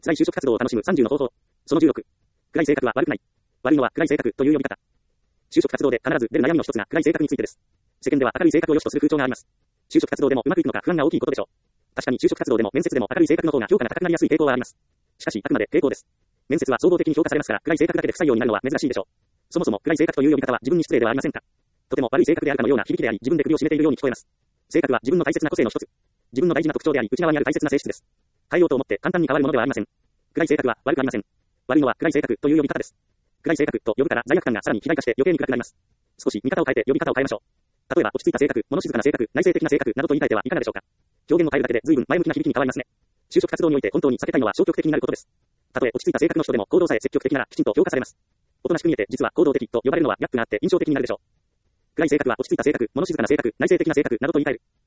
辛い就職活動を楽しむ30の方法。その16。暗い性格は悪くない。悪いのは暗い性格という呼び方。就職活動で必ず出る悩みの一つが暗い性格についてです。世間では明るい性格を良しとする風潮があります。就職活動でもうまくいくのか不安が大きいことでしょう。確かに就職活動でも面接でも明るい性格の方が評価が高くなりやすい傾向はあります。しかしあくまで傾向です。面接は総合的に評価されますから暗い性格だけで不採用になるのは珍しいでしょう。そもそも暗い性格という呼び方は自分に失礼ではありませんか。とても悪い性格であるかのような響きであり自分で首を絞めているように聞こえます。性格は自分の大切な個性の一つ。自分の大事な特徴であり内側にある大切な性質です。変えようと思って簡単に変わるものではありません。暗い性格は悪くありません。悪いのは暗い性格という呼び方です。暗い性格と呼ぶから罪悪感がさらに肥大化して余計に暗くなります。少し見方を変えて呼び方を変えましょう。例えば落ち着いた性格、物静かな性格、内省的な性格などと言い換えてはいかがでしょうか。表現を変えるだけで随分前向きな響きに変わりますね。就職活動において本当に避けたいのは消極的になることです。たとえ落ち着いた性格の人でも行動さえ積極的ならきちんと評価されます。おとなしく見えて実は行動的と呼ばれるのはギャップがあって印象的になるでしょう。暗い性格は落ち着いた性格、物静かな性格、内省的な性格などと言い換える。